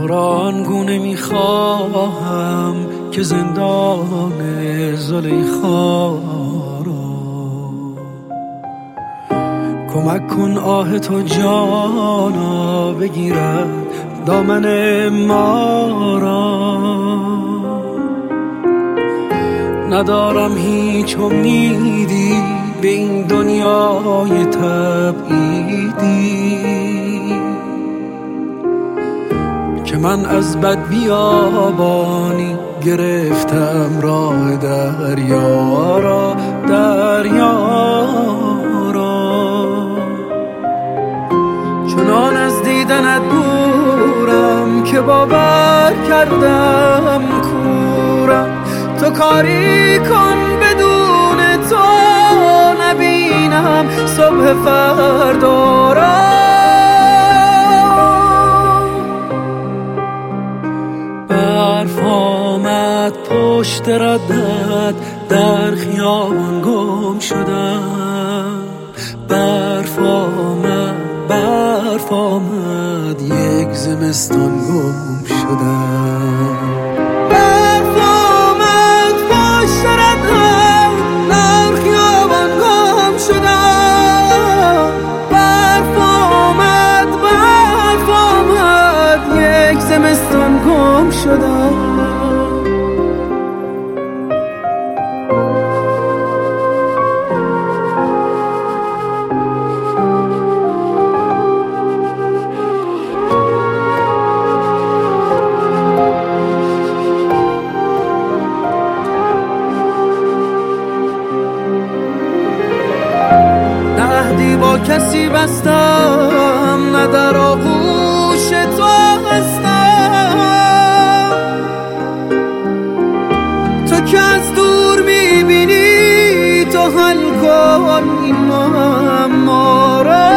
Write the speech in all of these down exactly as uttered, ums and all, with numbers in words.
را آنگونه میخواهم که زندان زلیخا را کمک کن آه تو جانا بگیرد دامن ما را. ندارم هیچ امیدی به این دنیای تبعیدی که من از بد بیابانی گرفتم راه دریا را دریا را. چنان از دیدنت دورم که باور کردم کورم. تو کاری کن بدون تو نبینم صبح فردا را. برف آمد پشت ردت در خیابان گم شدم. برف آمد برف آمد یک زمستان گم شدم. برف آمد پشت ردت در خیابان گم شدم. برف آمد برف آمد یک زمستان گم شدم. عهدی با کسی بستم نه در آغوش تو هستم. تو که از دور میبینی تو حل کن این معما را.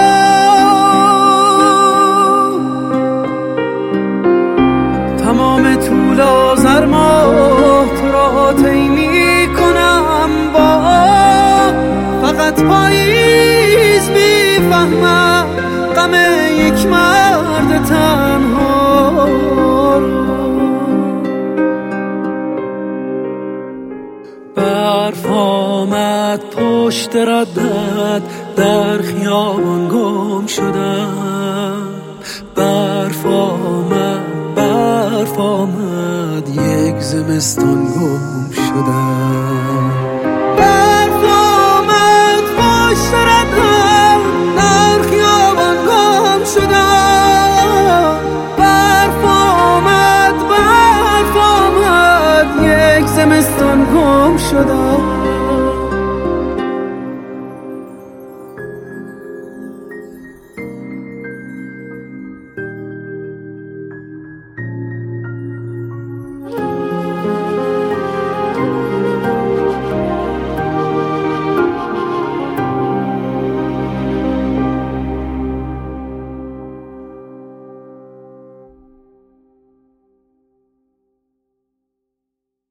تمام طول آذر ماه تو را طی میکنم با فقط پاییز میفهمم غم یک مرد تنها رو. برف آمد پشت ردت در خیابان گم شدم. برف آمد برف آمد یک زمستان گم شدم.